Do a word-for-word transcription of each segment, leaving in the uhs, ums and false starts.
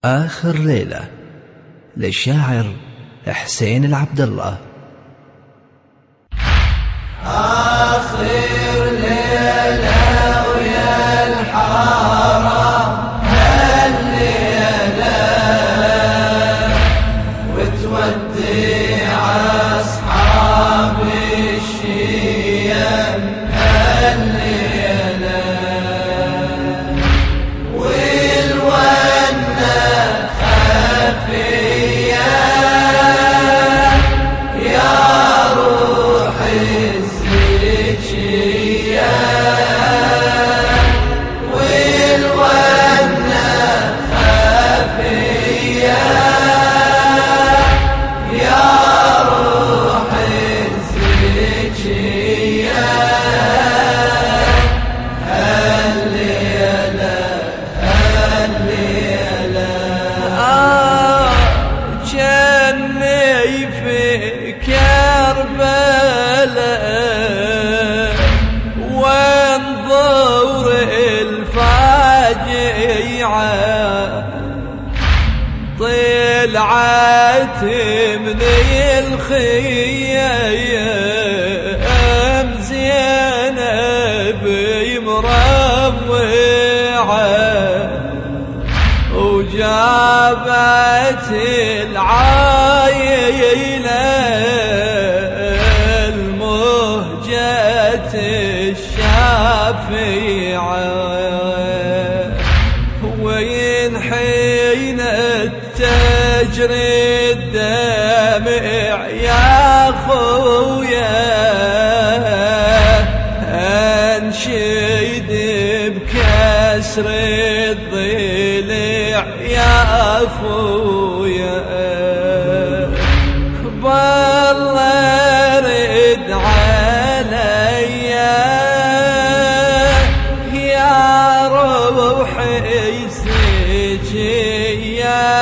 آخر ليلة للشاعر حسين العبد الله. آخر ليلة ويا الحرام هالليلة وتودع أصحاب الشيم هالليلة والونة خفية يا روح الزكية والونة خفية يا روح الزكية هالليلة هالليلة آه جني في كربلاء وانظر الفاجعة طلعت من الخيام زينب مروعة وجابت العايلة المهجة الشافعة وين حين تجري الدمع يا خويا أنشد بكسر الضلع يا أخويا بالله رد عليا يا روحي سجيا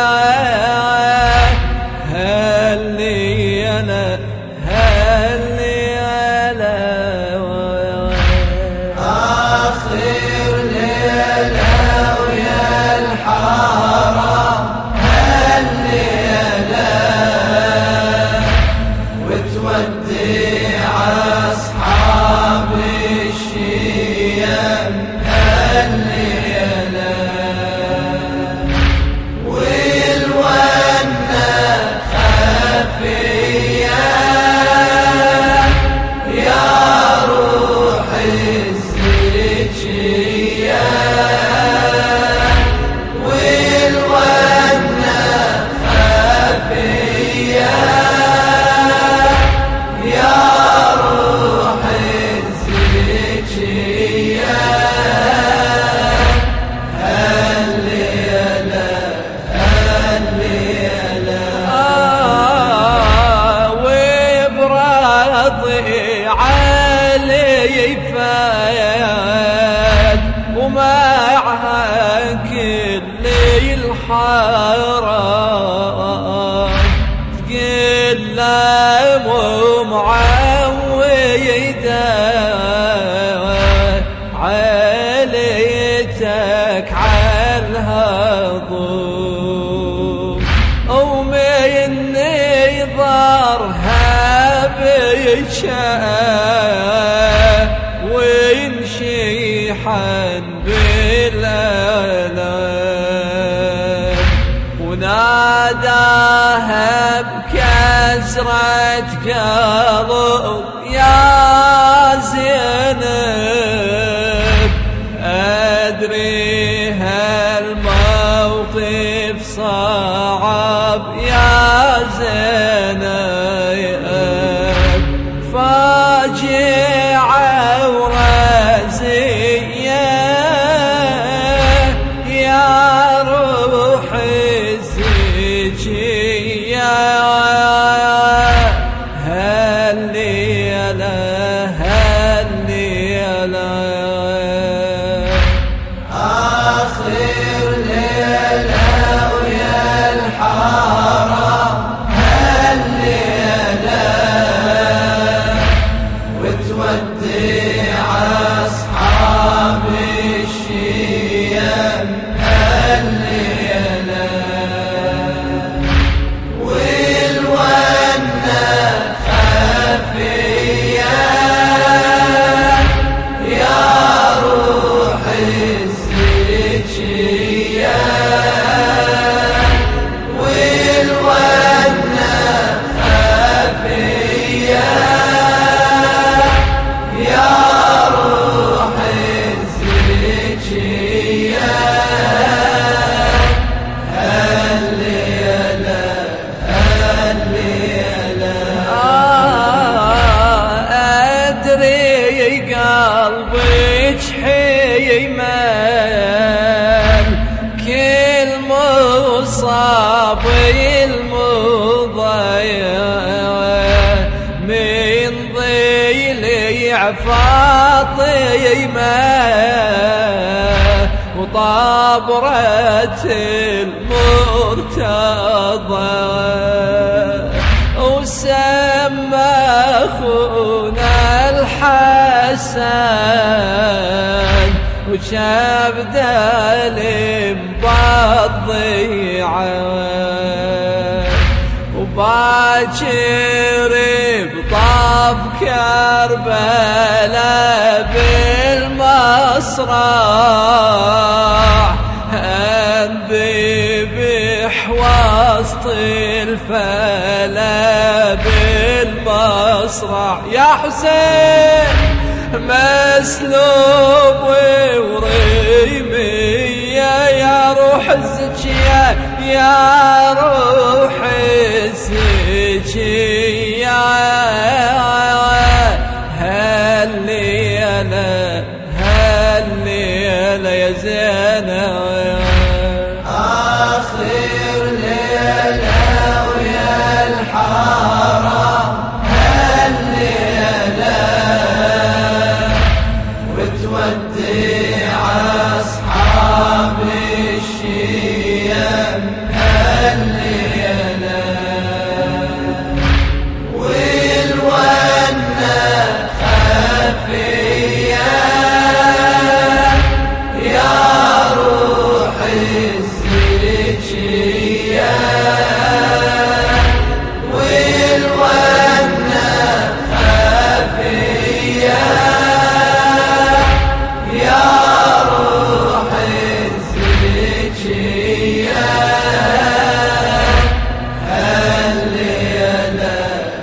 هلي أنا هلي أنا آخر ليلة ويا الحرام هالليلة وتودع أصحاب الشيم هالليلة والونة خفية يا روح الزكية والونة خفية يا روح الزكية هالليلة هالليلة آه وبراضي علي فات ومعها كل الحرام تقلم ومعويدة عليتك عالهضوم ومني ظهرها بشاء وينشيحا بالألم وناداها بكسرة قلب يا زينب أدري هالموقف صعب يا زينب فاجعة ورزية يا روح الزكية هالليلة هالليلة آخر ليلة ويا الحرام هالليلة الصبي المضيع من ضليع فاطمة وطابرة المرتضى وسمى أخونا الحسن وشاف دالم بالضيعة وباكر بطاب كربلاء بالمصرع انذبح وسط الفلا بالمصرع يا حسين مسلوب وريمية يا روح الزكية يا روح الزكية هالليلة هالليلة يا زينب آخر ليلة ويا الحرام هالليلة وتودع أصحاب الشيم هالليلة والونة خفية يا روح الزكية والونة خفية يا روح الزكية هالليلة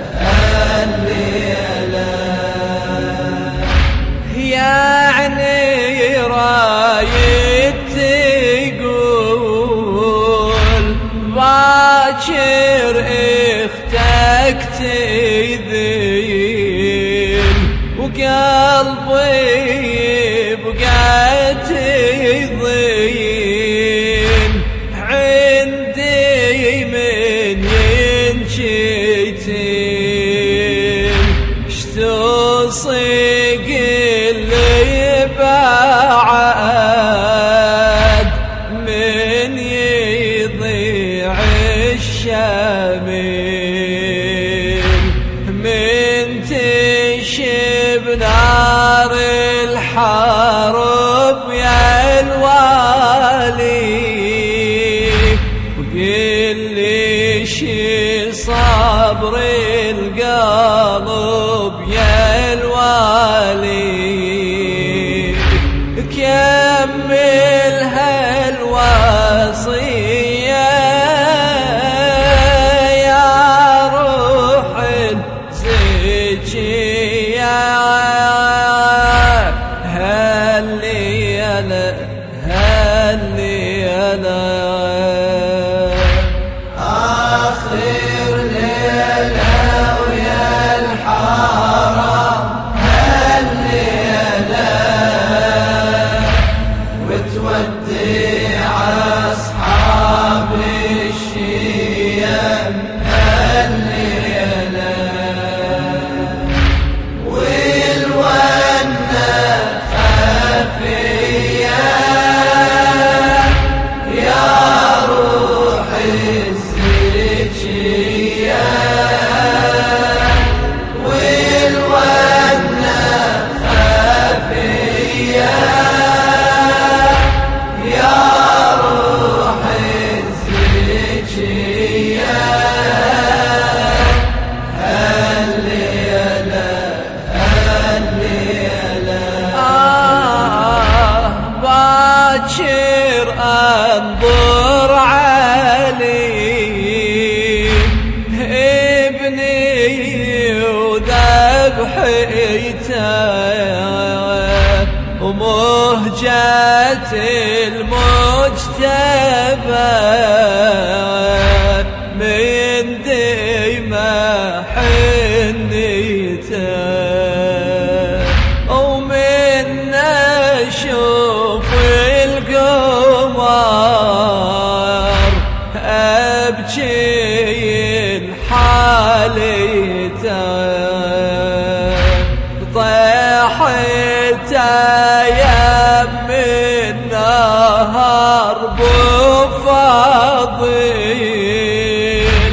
هالليلة يعني رايد تقول باكر اختك تذيل وقلبي بقيت يضيل عندي من ينشتين اشتصق اللي بعد من يضيع الشميل من تشب نار الحرب يا الوالي وقل لي شي صبر القلب يا الوالي كمل هالوصية يا روح الزكية هالليلة هالليلة آخر ليلة ويا الحرام هالليلة وتودع أصحاب الشيم هالليلة والونة خفية يا روح الزكية والونة خفية يا روح الزكية هالليلة هالليلة آه باكر انظر علي ابني وذبحيته ومهجة المجتبى من دمى حنيته ومن نشوف القمر ابجي الحاليته طيحت يم النهر بفاضل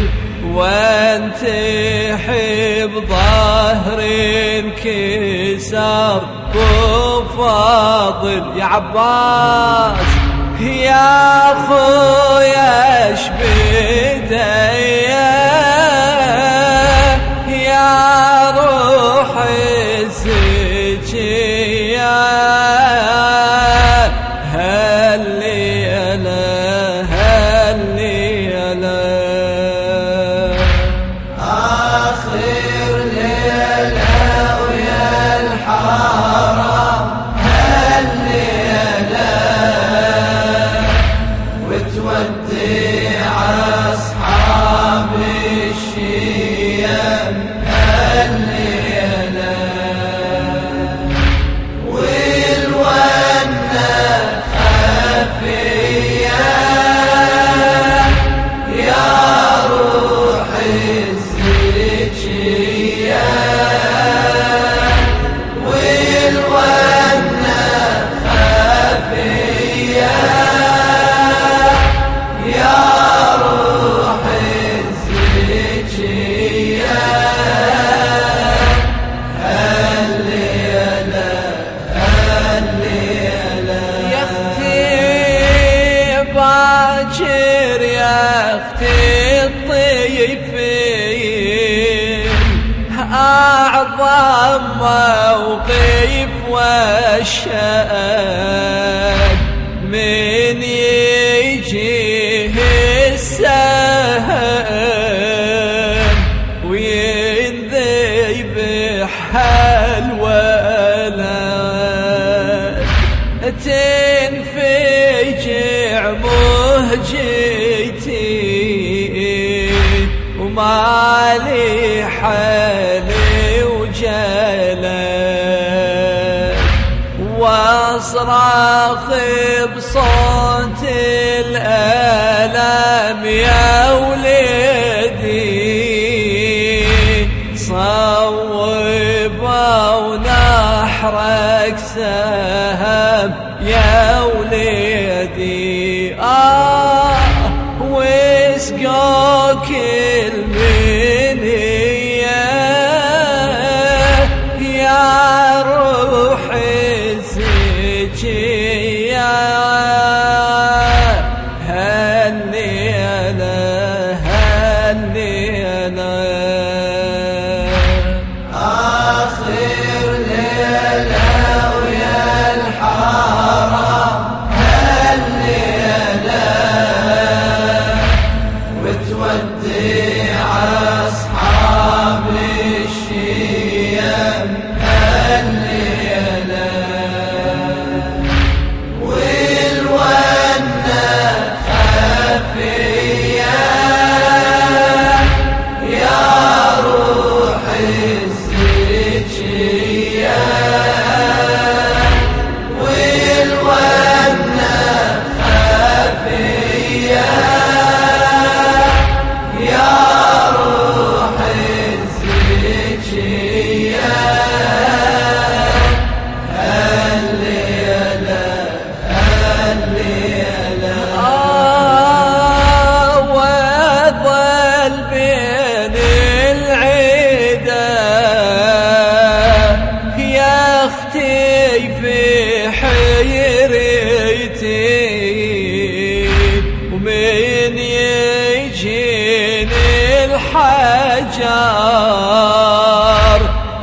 وانتحي بظهر انكسر بفاضل يا عباس يا خويا اش بديا يا روح الزكية هالليلة هالليلة آخر ليلة ويا الحرام هالليلة وتودع أصحاب الشيم هالليلة والونة خفية يا روح الزكية والونة خفية يا روح الزكية هالليلة هالليلة يا اختي باكر يا اختي الطيفين اعظم موقف والشأن من يجيه السهم وينذبح الولد تنفجع مهجتي ومالي حالي وجلد واصرخ بصوت الألم يا ولدي صوبوا ونحرك سهم يا ولدي آه واسقوك المنية يا روح الزكية هالليلة هالليلة آخر ليلة ويا الحرام هالليلة وتودع أصحاب الشيم هالليلة والونة خفية يا روح الزكية والونة خفية يا روح الزكية هالليلة هالليلة آه وظل بين العدا يا اختي في حيرتي ومن يجيني الحجر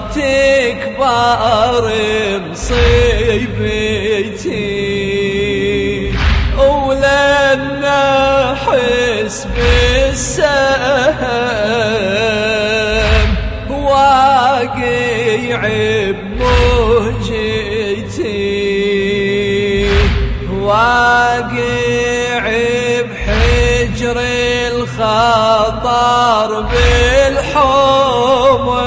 تكبر مصيبتي ولن احس بالسهم واقع بمهجتي واقع بحجر الخطر بالحمى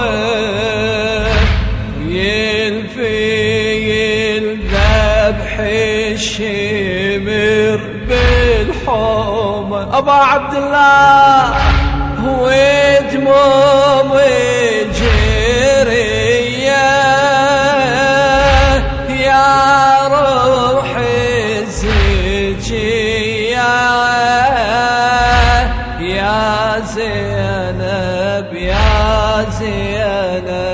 يلفي الذبح الشمر بالحمى حومه أبا عبد الله ودموم جرية يا روح الزكية يا زينب يا زينب